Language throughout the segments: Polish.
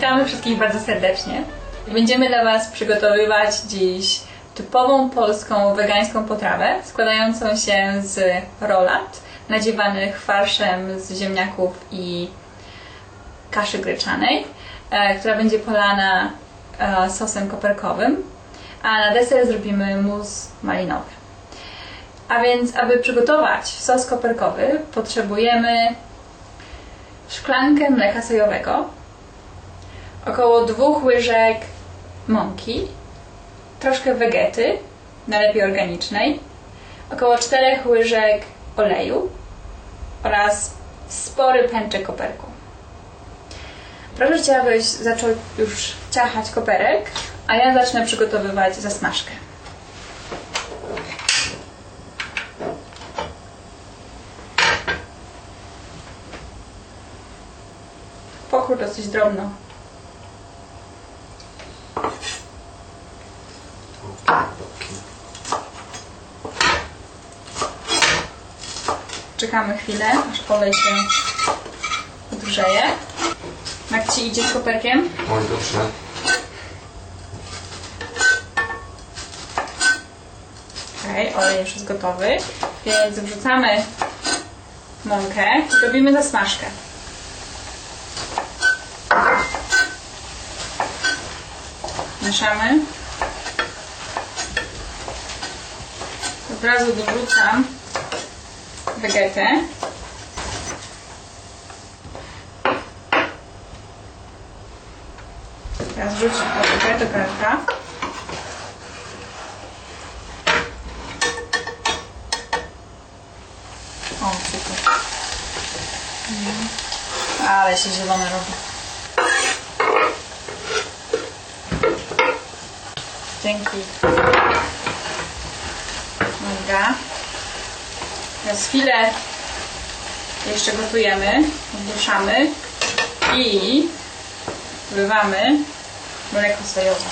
Witamy wszystkich bardzo serdecznie. Będziemy dla Was przygotowywać dziś typową polską wegańską potrawę składającą się z rolat nadziewanych farszem z ziemniaków i kaszy gryczanej, która będzie polana sosem koperkowym, a na deser zrobimy mus malinowy. A więc, aby przygotować sos koperkowy, potrzebujemy szklankę mleka sojowego, około 2 łyżek mąki, troszkę wegety, najlepiej organicznej, około 4 łyżek oleju oraz spory pęczek koperku. Proszę Cię, abyś zaczął już ciachać koperek, a ja zacznę przygotowywać zasmażkę. Pokrój dosyć drobno. Czekamy chwilę, aż olej się odgrzeje. Jak Ci idzie z koperkiem? Oj, dobrze. Okej, olej już jest gotowy, więc wrzucamy mąkę i robimy zasmażkę. Mieszamy. Od razu dorzucam wegetę. Teraz wrzucić wegetę do garnka. O, super. Ale się zielone robi. Dzięki. Dobra. Teraz chwilę jeszcze gotujemy, odduszamy i wlewamy mleko sojowe.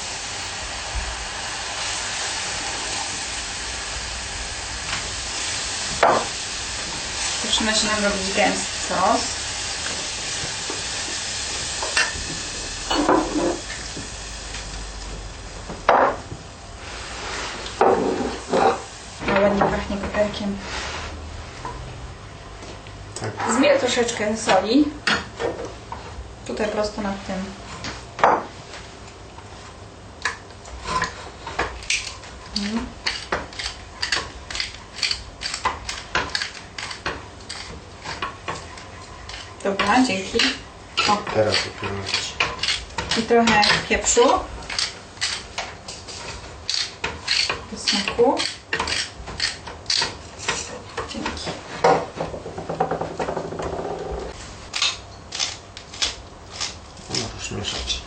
Zaczyna się nam robić gęsty sos. Ładnie pachnie koperkiem. Tak. Zmielę troszeczkę soli. Tutaj prosto nad tym. Dobra, dzięki. O. Teraz dopiero. I trochę pieprzu. Do smaku. Dzięki. Możesz mieszać.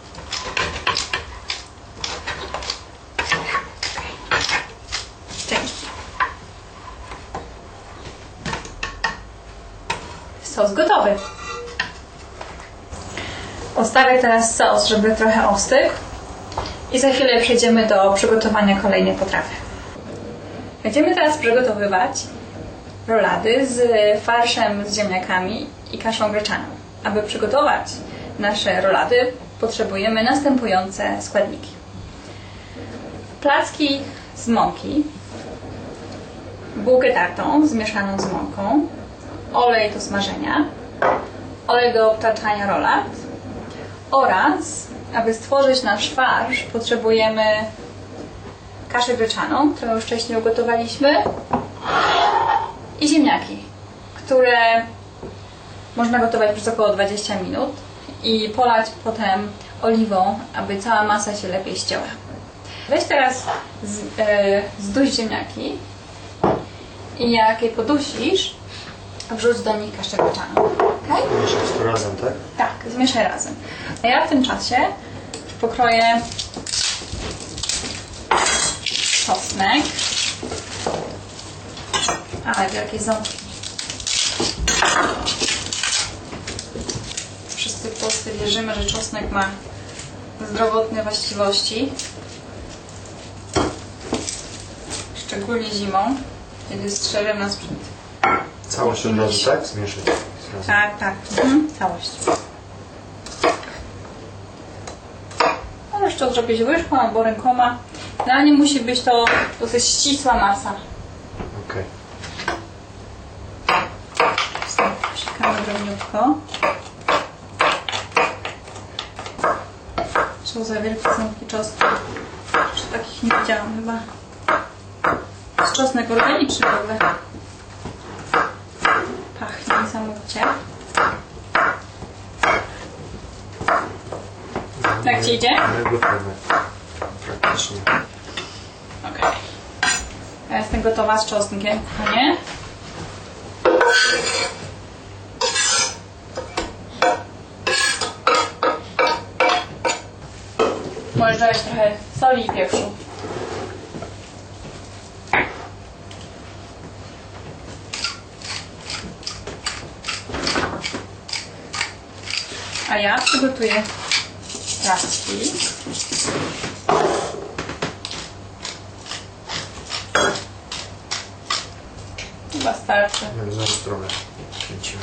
Dzięki. Sos gotowy. Odstawię teraz sos, żeby trochę ostygł. I za chwilę przejdziemy do przygotowania kolejnej potrawy. Będziemy teraz przygotowywać rolady z farszem z ziemniakami i kaszą gryczaną. Aby przygotować nasze rolady, potrzebujemy następujące składniki. Placki z mąki, bułkę tartą zmieszaną z mąką, olej do smażenia, olej do obtaczania rolat oraz, aby stworzyć nasz farsz, potrzebujemy kaszę gryczaną, którą już wcześniej ugotowaliśmy, i ziemniaki, które można gotować przez około 20 minut i polać potem oliwą, aby cała masa się lepiej ścięła. Weź teraz zduś ziemniaki i jak je podusisz, wrzuć do nich kaszę gryczaną. Okay? Mieszać to razem, tak? Tak, zmieszaj razem. A ja w tym czasie pokroję czosnek. Ale jakie ząbki. Wszyscy w Polsce wierzymy, że czosnek ma zdrowotne właściwości. Szczególnie zimą, kiedy strzeże nas przed... Całość od razu, tak? Zmieszać. Tak, tak. Całość. Możesz to zrobić łyżką albo rękoma. Dla mnie musi być to dosyć ścisła masa. Okej. Psikamy drobniutko. Co za wielkie ząbki czosnku. Jeszcze takich nie widziałam chyba. To jest czosnek organiczny w ogóle. Pachnie niesamowicie. Jak ci idzie? No gotowe. Praktycznie. Okej. Ja jestem gotowa z czosnkiem, kochanie. Możesz dodać trochę soli i pieprzu. A ja przygotuję placki. Chyba starczy. Ja zaraz stronę kręcimy.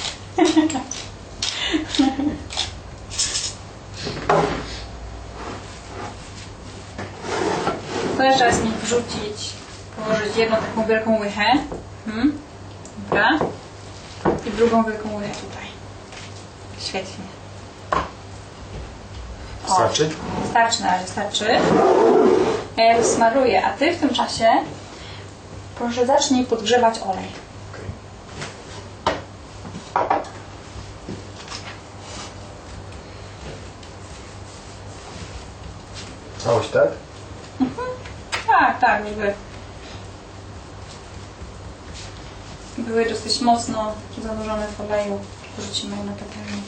Możesz teraz mi wrzucić, położyć jedną taką wielką łychę. Dobra. I drugą wielką łychę tutaj. Świetnie. O, Starczy? starczy na razie, starczy. Ja je smaruję, a ty w tym czasie proszę zacznij podgrzewać olej. Okej. Całość, tak? Tak, tak, żeby były dosyć mocno zanurzone w oleju. Wrzucimy je na patelnię.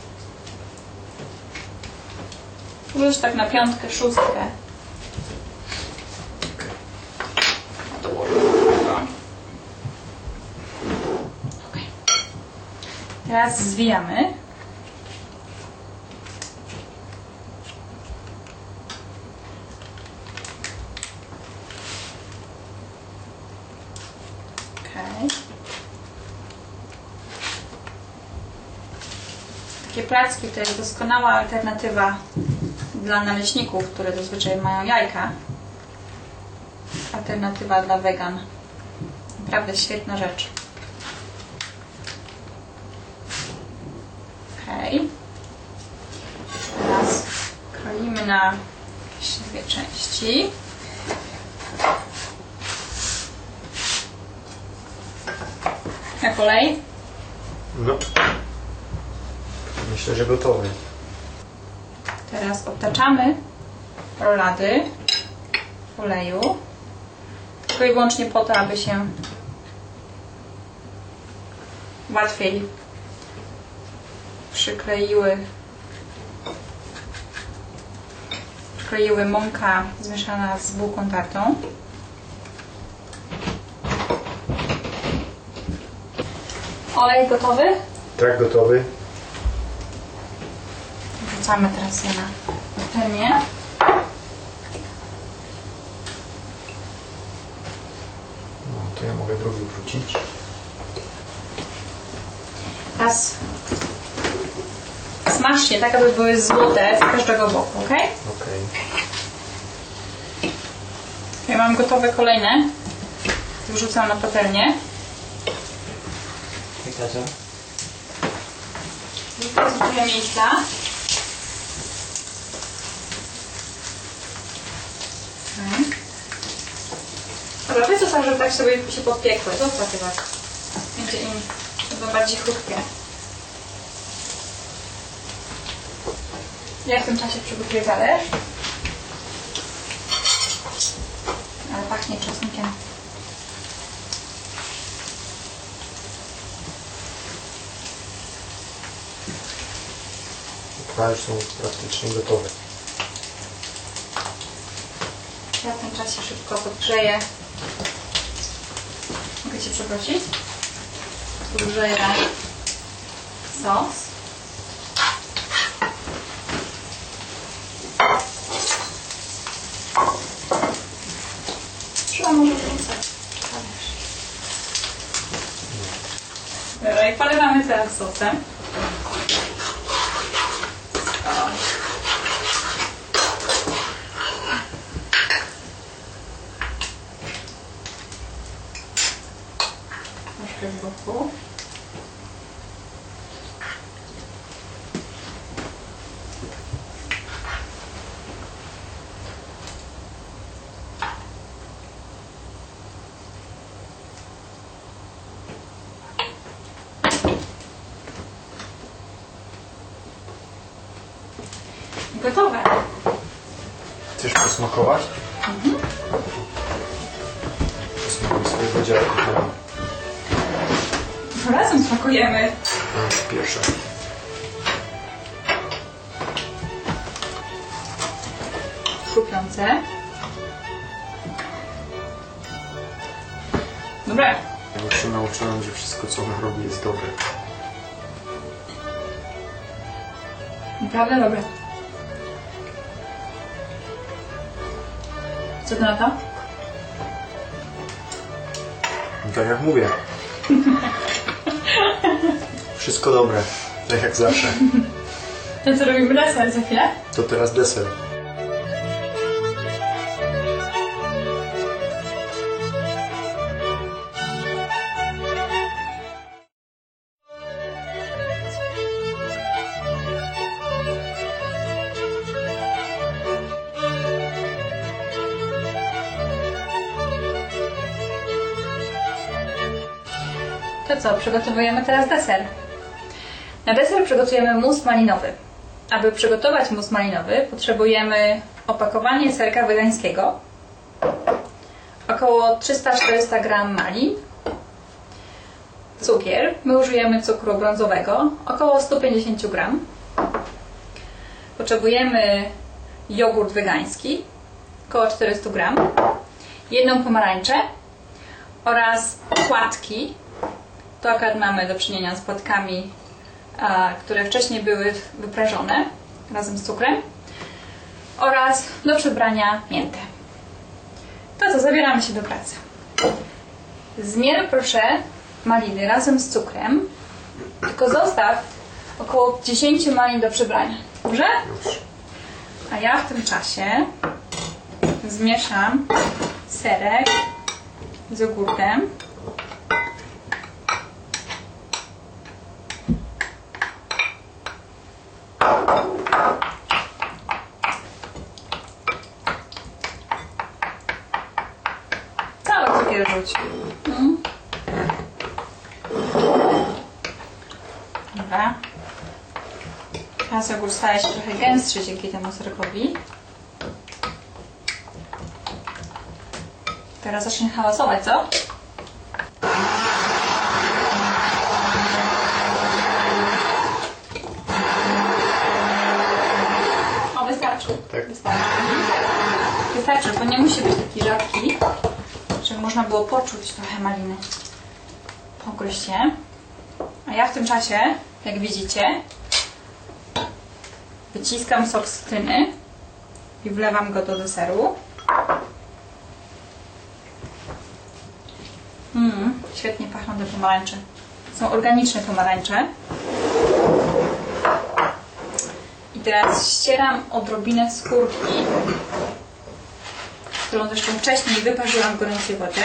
Wrzuć tak na 5, 6. Okay. Teraz zwijamy. Takie placki to jest doskonała alternatywa dla naleśników, które zazwyczaj mają jajka. Alternatywa dla wegan. Naprawdę świetna rzecz. Okej. Teraz kroimy na jakieś 2 części. Na kolej. No. Myślę, że gotowy. Teraz obtaczamy rolady w oleju. Tylko i wyłącznie po to, aby się łatwiej przykleiły mąka zmieszana z bułką tartą. Olej gotowy. Tak, gotowy. Wrzucamy teraz je na patelnię. No, to ja mogę drugi wrzucić. Teraz smaż je tak, aby były złote z każdego boku, ok? Okej. Ja mam gotowe kolejne. Wrzucam na patelnię. Wrzucam trochę miejsca. Dobra, to zostaw, żeby tak sobie się podpiekły. Zostaw je tak. Będzie im chyba bardziej chrupkie. Ja w tym czasie przygotuję talerz. Ale pachnie czosnkiem. Dwa już są praktycznie gotowe. Ja w tym czasie szybko podgrzeję. Mogę Cię przeprosić? Podgrzeję sos. Trzeba może wrzucać talerz. Dobra, i polewamy teraz sosem. boku. Gotowe. Chcesz posmakować? Posmakuj swojego działa. Razem smakujemy. Pierwsze. Chrupiące. Dobre. Ja już się nauczyłem, że wszystko co on robi jest dobre. Naprawdę dobre. Co ty na to? Tak jak mówię. Wszystko dobre. Tak jak zawsze. To co robimy deser za chwilę? To teraz deser. To co, przygotowujemy teraz deser. Na deser przygotujemy mus malinowy. Aby przygotować mus malinowy, potrzebujemy opakowanie serka wegańskiego, około 300-400 g malin, cukier, my użyjemy cukru brązowego, około 150 g. Potrzebujemy jogurt wegański, około 400 g, jedną pomarańczę oraz płatki. To akurat mamy do czynienia z płatkami, które wcześniej były wyprażone razem z cukrem, oraz do przebrania miętę. To co, zabieramy się do pracy. Zmiel proszę maliny razem z cukrem, tylko zostaw około 10 malin do przebrania. Dobrze? Już. A ja w tym czasie zmieszam serek z jogurtem. Cały cukier rzuć. Dobra. Teraz jogurt staje się trochę gęstszy dzięki temu serkowi. Teraz zacznie hałasować, co? O, wystarczy. Tak? Wystarczy. Wystarczy, bo nie musi być taki rzadki, żeby można było poczuć trochę maliny. Pogryźć je. A ja w tym czasie, jak widzicie, wyciskam sok z cytryny i wlewam go do deseru. Świetnie pachną te pomarańcze. Są organiczne pomarańcze. I teraz ścieram odrobinę skórki, którą zresztą wcześniej wyparzyłam w gorącej wodzie.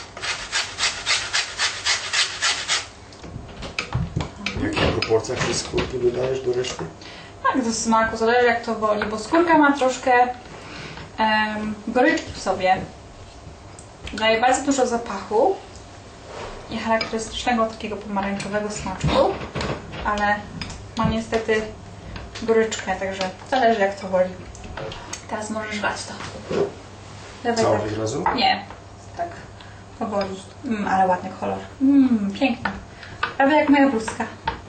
W jakich proporcjach tej skórki dodajesz do reszty? Tak, do smaku, zależy jak to woli, bo skórka ma troszkę goryczki w sobie. Daje bardzo dużo zapachu i charakterystycznego takiego pomarańczowego smaczku, ale ma niestety goryczkę, także zależy jak to woli. Teraz możesz dać to. Dawaj Całe tak. od razu? Nie, tak powoli. Ale ładny kolor. Piękny. Prawie jak moja bluzka.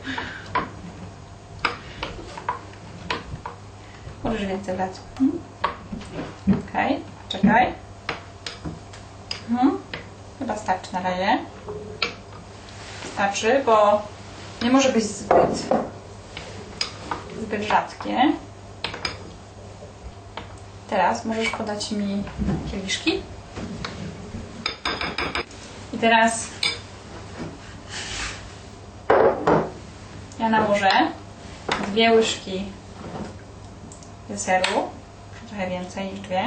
Możesz więcej dać. Okej, czekaj. Chyba starczy na razie. Starczy, bo nie może być zbyt rzadkie. Teraz możesz podać mi kieliszki. I teraz ja nałożę 2 łyżki deseru, trochę więcej niż 2.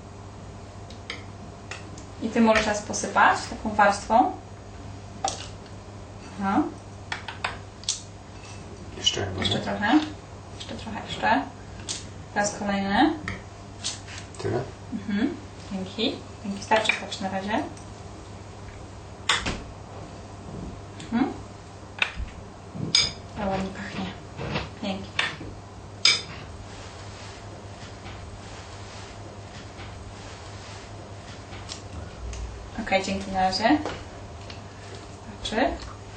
I ty możesz teraz posypać taką warstwą. No. Jeszcze chyba. Jeszcze nie? trochę. Jeszcze. Teraz kolejny. Tyle? Dzięki. Starczy na razie. Ale ładnie pachnie. Pięknie. Ok, dzięki na razie. Starczy.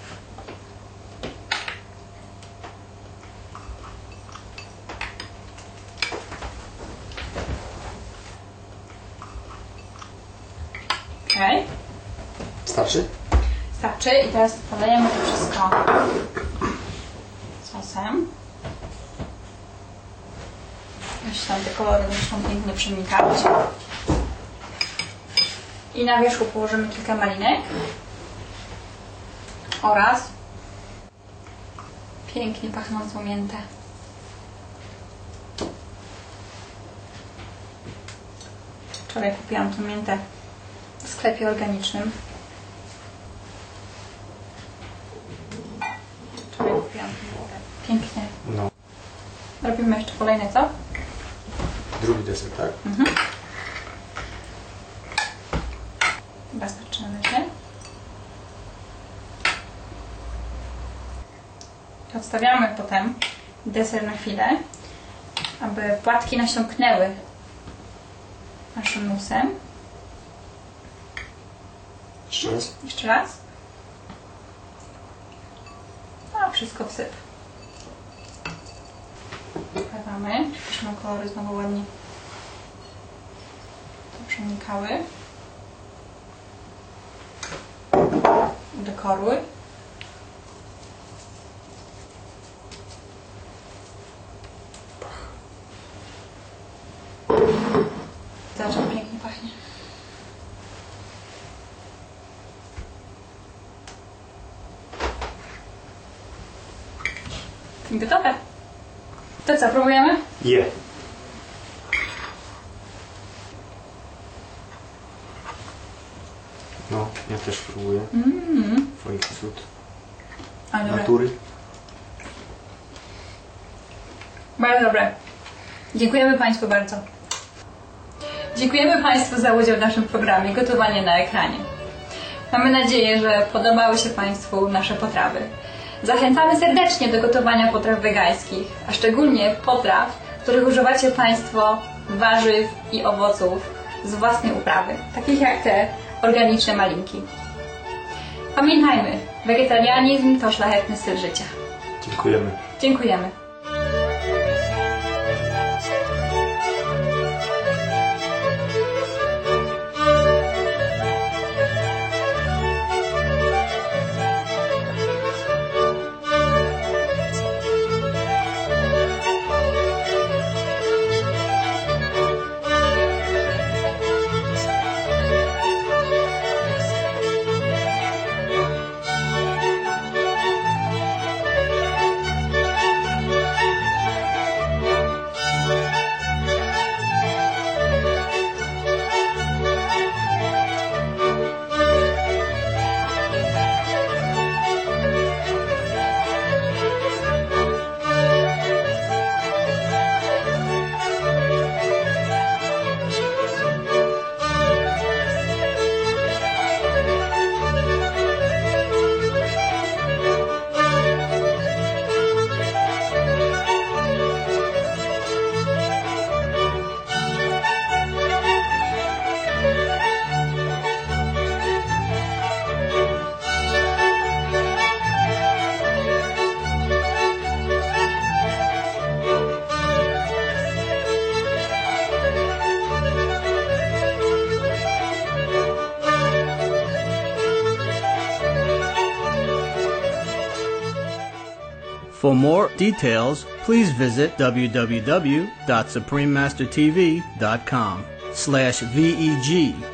Ok. Starczy? Starczy i teraz podajemy to wszystko sosem. Jeszcze tam te kolory muszą pięknie przenikać. I na wierzchu położymy kilka malinek oraz pięknie pachnącą miętę. Wczoraj kupiłam tą miętę w sklepie organicznym. Wczoraj kupiłam tą miętę. Pięknie. No. Robimy jeszcze kolejne, co? Drugi deser, tak? Chyba starczy na razie. Odstawiamy potem deser na chwilę, aby płatki nasiąknęły naszym musem. Jeszcze raz? Jeszcze raz. No, wszystko wsyp. Wkładamy, żeby nam kolory znowu ładnie przenikały. Dekoruj. Zobacz, jak pięknie pachnie. I gotowe. To co, próbujemy? Je. No, ja też próbuję. Twoich cud Ale dobre. natury. Bardzo dobre. Dziękujemy Państwu bardzo. Dziękujemy Państwu za udział w naszym programie Gotowanie na ekranie. Mamy nadzieję, że podobały się Państwu nasze potrawy. Zachęcamy serdecznie do gotowania potraw wegańskich, a szczególnie potraw, w których używacie Państwo warzyw i owoców z własnej uprawy, takich jak te organiczne malinki. Pamiętajmy, wegetarianizm to szlachetny styl życia. Dziękujemy. Dziękujemy. For more details, please visit www.suprememastertv.com/VEG